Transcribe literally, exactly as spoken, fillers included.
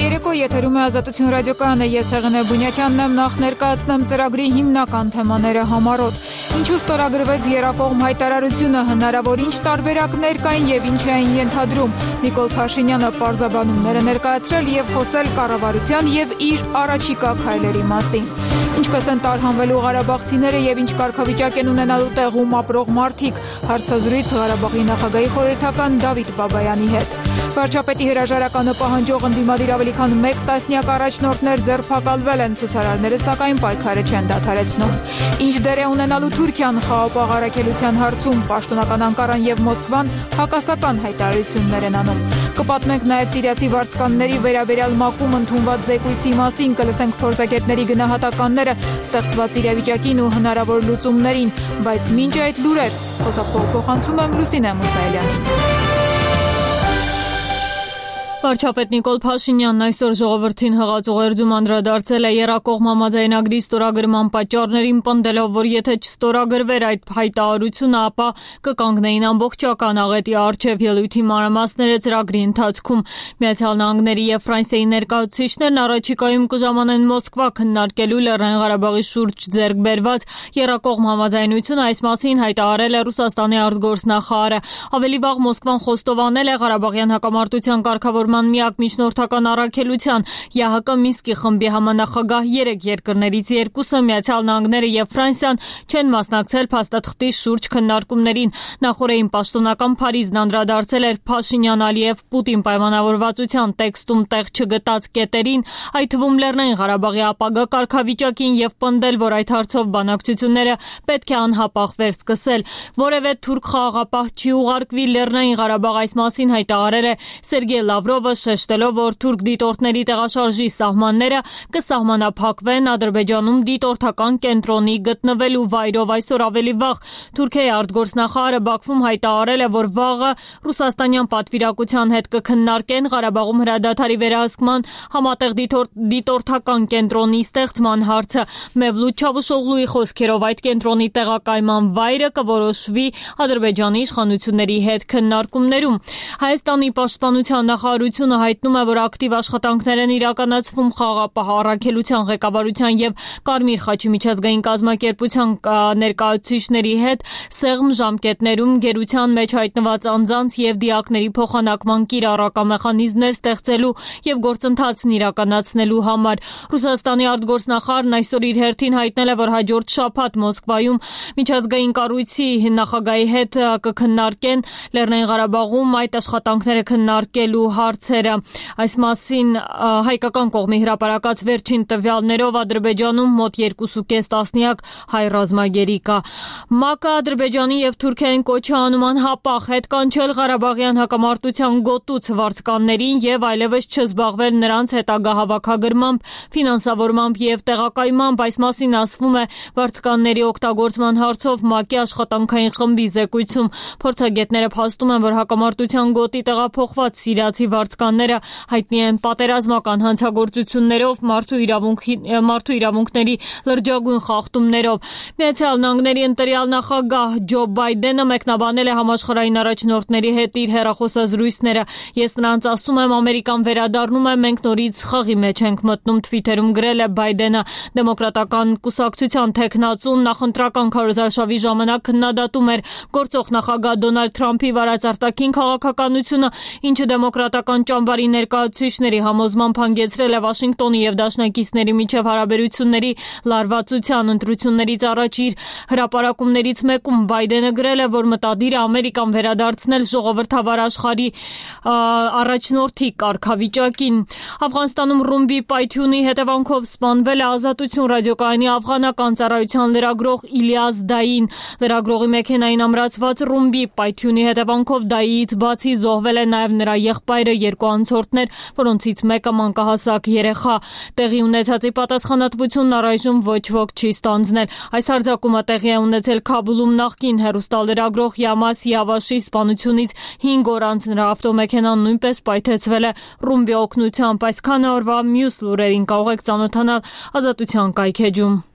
երեկո եթերում է Ազատություն ռադիոկայանը, ես Հեղինե Բունյակյանն եմ, նախ ներկայացնեմ ծրագրի հիմնական թեմաները համառոտ։ Ինչու ստորագրվեց եռակողմ հայտարարությունը, հնարավոր ինչ տարբերակներ կային եւ ինչ էին ենթադրում։ Նիկոլ Փաշինյանը պարզաբանումներ է ներկայացրել եւ խոսել կառավարության եւ իր առաջիկա քայլերի մասին։ Ինչպես են տարհանվելու ղարաբաղցիները եւ ինչ կարգավիճակ են ունենալու տեղում ապրող մարդիկ, հարցազրույց Ղարաբաղի նախագահի խորհրդական Դավիթ Բաբայանի հետ։ Վարչապետի հրաժարականը պահանջող ընդդիմադիր ավելի քան մեկ տասնյակ առաջնորդներ ձերբակալվել են, ցուցարարները սակայն պայքարը չեն դադարեցնում։ Ինչ դեր է ունենալու Թուրքիան խաղապահ առաքելության հարցում, պաշտոնական Անկարան եւ Մոսկվան հակասական հայտարարություններ են անում։ Կպատմենք նաեւ սիրիացի վարձկանների վերաբերյալ ՄԱԿ-ում ընդունված զեկույցի մասին, կլսենք փորձագետների գնահատականները ստեղծված իրավիճակին ու հնարավոր լուծումներին, բայց մինչ այդ լուրեր խոսափողփոխանցում եմ Լուսինե Մուսայելյանին։ Վարչապետ Նիկոլ Փաշինյանն այսօր ժողովրդին հղած-ուղերձում անդրադարձել է եռակողմ համաձայնագրի ստորագրման պատճառներին, պնդելով, որ եթե չստորագրվեր այդ հայտարարությունը, ապա կկանգնեին ամբողջական աղետի առջև ելույթի մանրամասները ծրագրի ընթացքում։ Միացյալ Նահանգների եւ Ֆրանսիայի ներկայացուցիչներն առաջիկայում կժամանեն Մոսկվա քննարկելու Լեռնային Ղարաբաղի շուրջ ձեռք բերված եռակողմ համաձայնությունը, այս մասին հայտարարել է Ռուսաստանի արտգործնախարարը։ Ավելի վաղ Մոսկվան խոստովանել է Ղարաբաղյան հակամարտության կարգավորման միակ միջնորդական առաքելության ԵԱՀԿ Մինսկի խմբի համանախագահ երեք երկրներից երկուսը Միացյալ Նահանգները եւ Ֆրանսիան չեն մասնակցել փաստաթղթի շուրջ քննարկումներին։ Նախորդին պաշտոնական Փարիզն անդրադարձել էր Փաշինյան-Ալիև-Պուտին պայմանավորվածության տեքստում տեղ չգտած կետերին, այդ թվում Լեռնային Ղարաբաղի ապագա կարգավիճակին եւ պնդել, որ այդ հարցով բանակցությունները պետք է անհապաղ վերսկսել։ Որևէ թուրք խաղաղապահ չի ուղարկվի Լեռնային Ղարաբաղ, այս մասին հայտարարել է Սերգեյ Լավրովը, շեշտելով, որ թուրք դիտորդների տեղաշարժի սահմանները կսահմանափակվեն Ադրբեջանում դիտորդական կենտրոնի գտնվելու վայրով։ Այսօր ավելի վաղ Թուրքիայի արտգործնախարարը Բաքվում հայտարարել է, որ վաղը ռուսաստանյան պատվիրակության հետ կքննարկեն Ղարաբաղում հրադադարի վերահսկման համատեղ դիտորդական կենտրոնի ստեղծման հարցը։ Մևլութ Չավուշօղլուի խոսքերով այդ կենտրոնի տեղակայման վայրը կորոշվի Ադրբեջանի իշխանությունների հետ քննարկումներում։ Հայաստանի պաշտպանության նախարարությունը հայտնում է, որ ակտիվ աշխատանքներ են իրականացվում խաղապահ առաքելության ղեկավարության եւ Կարմիր խաչի միջազգային կազմակերպության ներկայացուցիչների հետ սեղմ ժամկետներում գերության մեջ հայտնված անձանց եւ դիակների փոխանակման կիրառական մեխանիզմներ ստեղծելու եւ գործընթացն իրականացնելու համար։ Ռուսաստանի արտգործնախարարն այսօր իր հերթին հայտնել է, որ հաջորդ շաբաթ Մոսկվայում միջազգային կառույցի նախագահի հետ կքննարկեն Լեռնային Ղարաբաղում այդ աշխատանքները քննարկելու հարցերը։ Այս մասին հայկական կողմի հրապարակած վերջին տվյալներով Ադրբեջանում մոտ երկուսուկես տասնյակ հայ ռազմագերի կա։ ՄԱԿ-ը Ադրբեջանի եւ Թուրքիային կոչ է անում անհապաղ հետ կանչել Ղարաբաղյան հակամարտության գոտուց վարձկաններին եւ այլևս չզբաղվել նրանց հետագա հավաքագրմամբ, ֆինանսավորմամբ եւ տեղակայմամբ։ Այս մասին ասվում է վարձկանների օգտագործման հարցով ՄԱԿ-ի աշխատանքային խմբի զեկույցում։ Փորձագետները փաստում են, որ հակամարտության գոտի տեղափոխված սիրիացի վարձկանները հայտնի են պատերազմական հանցագործություններով, մարդու մարդու իրավունքների լրջագույն խախտումներով։ Միացյալ Նահանգների ընտրյալ նախագահ Ջո Բայդենը մեկնաբանել է համաշխարհային առաջնորդների հետ իր հեռախոսազրույցները։ Ես նրանց ասում եմ, Ամերիկան վերադառնում է, մենք նորից խաղի մեջ ենք մտնում, Թվիթերում գրել է Բայդենը։ Դեմոկրատական կուսակցության թեկնածուն նախընտրական քարոզարշավի ժամանակ քննադատում էր գործող նախագահ Դոնալդ Թրամփի վարած արտաքին քաղաքականությունը, ինչը դեմոկրատական ճամբարի ներկայացուցիչների համոզմամբ հանգեցրել է Վաշինգտոնի եւ դաշնակիցների միջև հարաբերությունների լարվածության։ Ընտրություններից առաջ իր հրապարակումներից մեկում Բայդենը գրել է, որ մտադիր է Ամերիկան վերադարձնել ժողովրդավար աշխարհի առաջնորդի կարգավիճակին։ Աֆղանստանում ռումբի պայթյունի հետևանքով սպանվել է Ազատություն ռադիոկայանի աֆղանական ծառայության լրագրող Իլիաս Դային։ Լրագրողի մեքենային ամրացված ռումբի պայթյունի հետևանքով Դայիից բացի զոհվել է նաև նրա եղբայրը, երկու անցորդներ, որոնցից մեկը մանկահասակ երեխա։ Տեղի ունեցածի պատասխանատվությունն առայժմ ոչ ոք չի ստանձնել։ Այս հարձակումը տեղի է ունեցել Քաբուլում նախկին հեռուստալրագրող Յամաս Յավաշի սպանությունից հինգ օր անց նրա ավտոմեքենան նույնպես պայթեցվել է ռումբի օգնությամբ։ Այսքանը օրվա մյուս լուրերին կարող եք ծանոթանալ Ազատության կայքեջում։